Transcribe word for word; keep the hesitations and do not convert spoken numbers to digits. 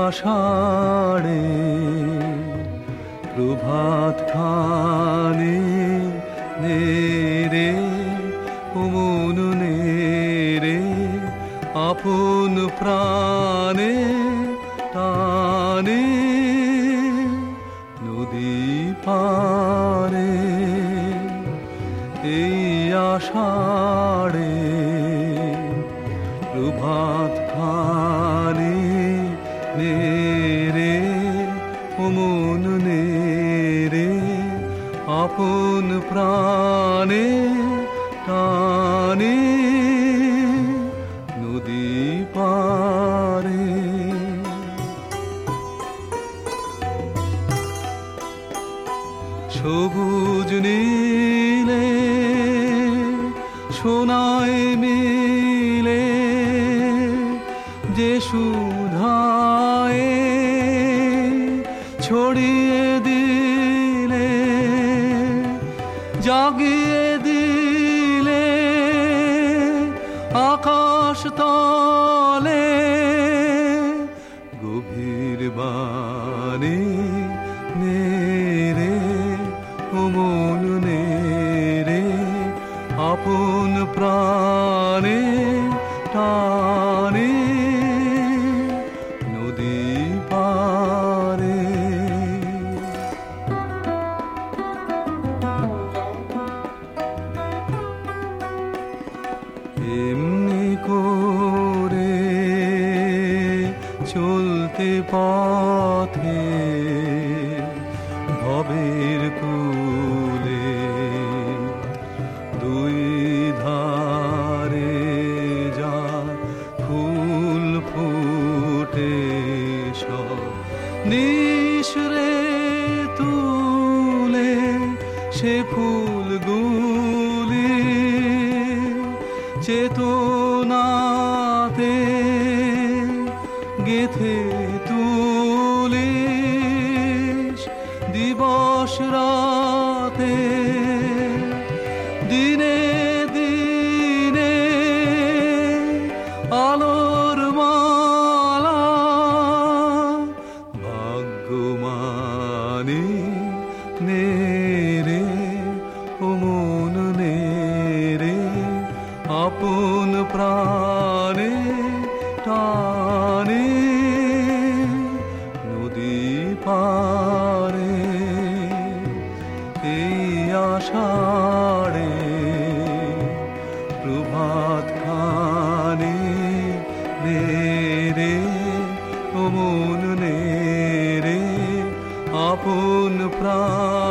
আষাঢ়ে প্রভাত খানি নেরে ও মন নেরে আপন প্রাণে টানে নদী পারে এই আষাঢ়ে প্রভাত খানি নেরে ও মন নেরে আপন প্রাণে টানে নদী পারে সবুজ নীলে সোনায় মিলে যে সুধায় ছড়িয়ে দিলে জাগিয়ে দিলে আকাশ তলে গভীর বাণী নেরে ও মন নেরে আপন প্রাণে টানে নদী পারে এমনি করে চলতে পথে ভবের কূলে দুই ধারে যা ফুল ফুটে সব নিঃসরে তুলে সে ফুলগুলি চেতনাতে গেথে তুলিস দিবস রাতে দিনে দিনে আলোর মালা ভাগ্যমানি নেরে ও মন নেরে আপন প্রাণে টানে নদী পারে এই আষাঢ়ে প্রভাত খানি নেরে ও মন নেরে আপন প্রাণ